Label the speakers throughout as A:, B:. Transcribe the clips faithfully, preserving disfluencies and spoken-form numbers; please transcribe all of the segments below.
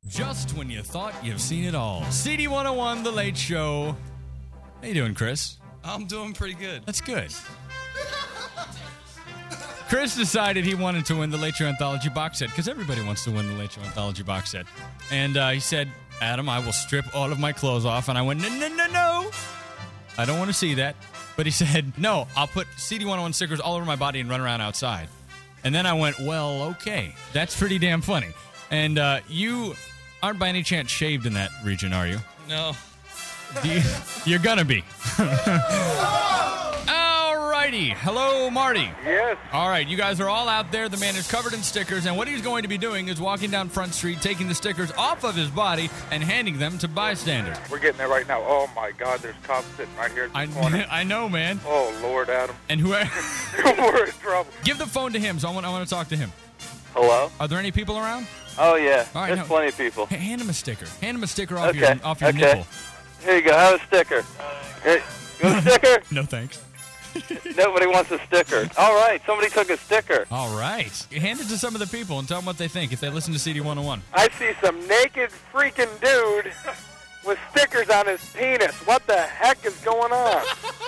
A: Just when you thought you've seen it all. C D one oh one, The Late Show. How you doing, Chris?
B: I'm doing pretty good.
A: That's good. Chris decided he wanted to win the Late Show Anthology box set because everybody wants to win the Late Show Anthology box set. And uh, he said, Adam, I will strip all of my clothes off. And I went, no, no, no, no. I don't want to see that. But he said, no, I'll put C D one oh one stickers all over my body and run around outside. And then I went, well, okay. That's pretty damn funny. And uh, you aren't by any chance shaved in that region, are you?
B: No.
A: You, you're gonna be. Alrighty. Hello, Marty.
C: Yes.
A: All right, you guys are all out there. The man is covered in stickers, and what he's going to be doing is walking down Front Street, taking the stickers off of his body and handing them to bystanders.
C: We're getting there right now. Oh, my God, there's cops sitting right here in the
A: I,
C: corner.
A: I know, man.
C: Oh, Lord, Adam.
A: And whoever...
C: We're in trouble.
A: Give the phone to him, so I want, I want to talk to him.
D: Hello?
A: Are there any people around?
D: Oh, yeah.
A: All right,
D: There's
A: no.
D: plenty of people.
A: Hey, hand him a sticker. Hand him a sticker off
D: Okay,
A: your, off your
D: okay.
A: nipple.
D: Here you go. Have a sticker. Here, you want a sticker?
A: No, thanks.
D: Nobody wants a sticker. All right, somebody took a sticker.
A: All right. Hand it to some of the people and tell them what they think if they listen to C D one oh one.
C: I see some naked freaking dude with stickers on his penis. What the heck is going on?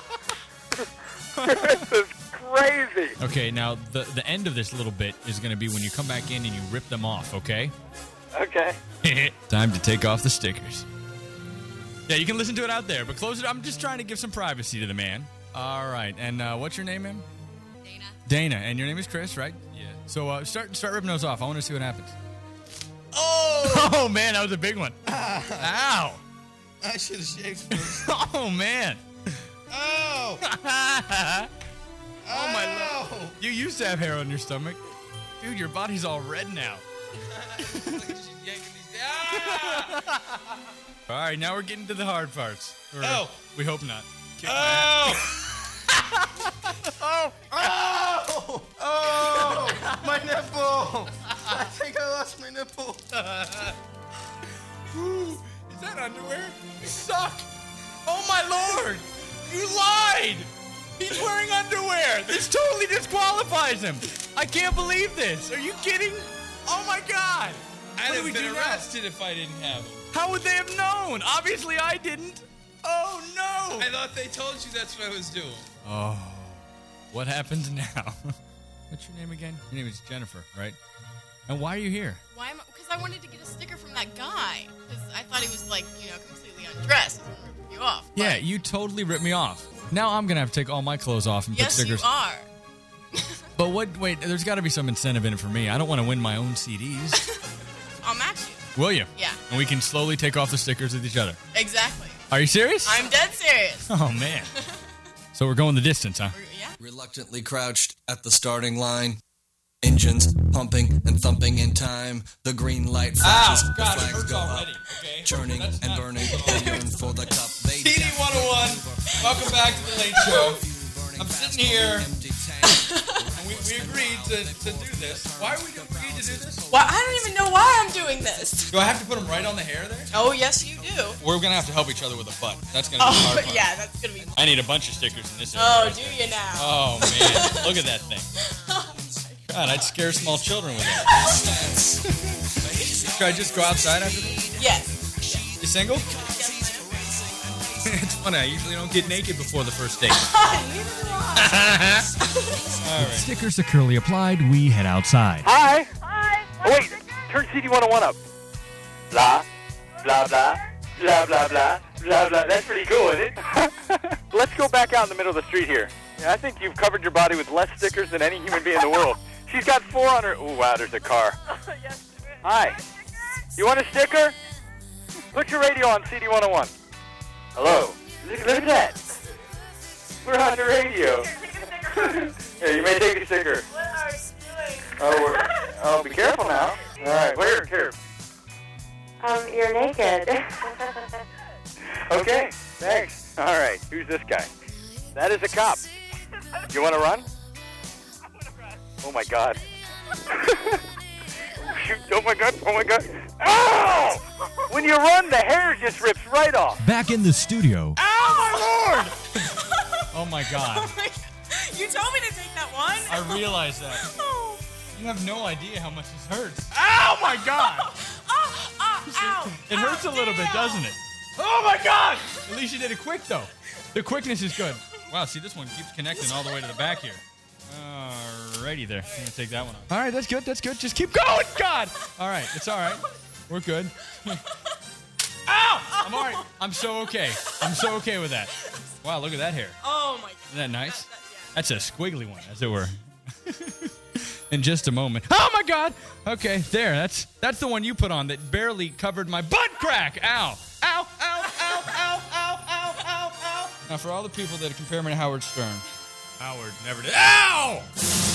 C: This is crazy.
A: Okay, now the the end of this little bit is going to be when you come back in and you rip them off, okay?
D: Okay.
A: Time to take off the stickers. Yeah, you can listen to it out there, but close it. I'm just trying to give some privacy to the man. All right, and uh, what's your name, ma'am?
E: Dana.
A: Dana, and your name is Chris, right?
B: Yeah.
A: So uh, start start ripping those off. I want to see what happens. Oh! Oh, man, that was a big one. Ow!
B: I should have shaved first.
A: Oh, man.
B: Oh!
A: Oh, my Lord. You used to have hair on your stomach. Dude, your body's all red now.
B: Look at you yanking these down.
A: All right, now we're getting to the hard parts. Or,
B: Oh.
A: We hope not.
B: Oh!
A: Oh!
B: Oh! Oh! My nipple! I think I lost my nipple.
A: Ooh, is that underwear? You suck. Oh, my Lord. You lied. He's wearing underwear. This totally disqualifies him. I can't believe this. Are you kidding? Oh, my God.
B: I'd
A: What do
B: have
A: we
B: been
A: do now?
B: arrested if I didn't have them.
A: How would they have known? Obviously, I didn't. Oh, no.
B: I thought they told you that's what I was doing.
A: Oh, what happens now? What's your name again? Your name is Jennifer, right? And why are you here?
E: Why am I? Because I wanted to get a sticker from that guy. Because I thought he was, like, you know, completely undressed. I was going to rip you off.
A: Yeah,
E: But
A: you totally ripped me off. Now I'm going to have to take all my clothes off and
E: yes,
A: put stickers.
E: you are.
A: But what? Wait, there's got to be some incentive in it for me. I don't want to win my own C Ds.
E: I'll match you.
A: Will you?
E: Yeah.
A: And we can slowly take off the stickers with each other.
E: Exactly.
A: Are you serious?
E: I'm dead serious.
A: Oh, man. So we're going the distance, huh?
E: Yeah.
B: Reluctantly crouched at the starting line. Engines pumping and thumping in time. The green light flashes.
A: Ow, God,
B: the
A: it
B: flags
A: hurts
B: go
A: already.
B: up.
A: Okay.
B: Churning
A: That's
B: and
A: not-
B: burning. They yearn for the cup. They
F: C D one oh one, welcome back to the Late Show. I'm sitting here, and we, we agreed to, to do this. Why are we agreed to do this?
E: Well, I don't even know why I'm doing this.
F: Do I have to put them right on the hair there?
E: Oh, yes, you do.
F: We're going to have to help each other with a butt. That's going to be the
E: Oh,
F: hard part.
E: yeah, that's going to be...
F: I need a bunch of stickers in this area.
E: Oh,
F: right
E: do
F: there.
E: you now?
F: Oh, man. Look at that thing. God, I'd scare small children with that. Should I just go outside after this?
E: Yes.
F: You single?
E: Yes,
F: It's funny. I usually don't get naked before the first date.
E: I am. Neither do I.
F: All right.
A: Stickers securely applied, we head outside.
C: Hi.
G: Hi.
C: Oh, wait. Turn C D one oh one up. Blah, blah, blah, blah, blah, blah, blah, blah. That's pretty cool, isn't it? Let's go back out in the middle of the street here. Yeah, I think you've covered your body with less stickers than any human being in the world. She's got four on her. Ooh, wow, there's a car.
G: Yes.
C: Hi. You want a sticker? Put your radio on C D one oh one. Hello. Look, look at that. We're on the radio. Here, you may take a sticker.
G: What are you doing?
C: Oh, we're, oh, be careful now. All right, here, here.
G: Um, you're naked.
C: Okay, thanks. All right, who's this guy? That is a cop. You want to run? Oh, my God. Shoot, oh, my God, oh, my God. Ow! When you run, the hair just rips right off.
A: Back in the studio.
C: Ow, my Lord!
A: Oh, my God.
E: Oh, my God. You told me to take that one.
A: I realize that.
E: Oh.
A: You have no idea how much this hurts. Ow, my God.
E: Ah, ah,
A: It hurts a little bit, doesn't it? Oh my God! At least you did it quick, though. The quickness is good. Wow, see, this one keeps connecting all the way to the back here. Alrighty there. I'm gonna take that one off. All right, that's good. That's good. Just keep going, God. All right, it's all right. We're good. Ow! I'm all right. I'm so okay. I'm so okay with that. Wow, look at that hair.
E: Oh my God.
A: Isn't that nice?
E: That- that- yeah.
A: That's a squiggly one, as it were. In just a moment. Oh my God! Okay, there. That's that's the one you put on that barely covered my butt crack. Ow! Ow! Ow! Ow! Ow! Ow! Ow! Ow! Ow! Now, for all the people that compare me to Howard Stern, Howard never did. Ow!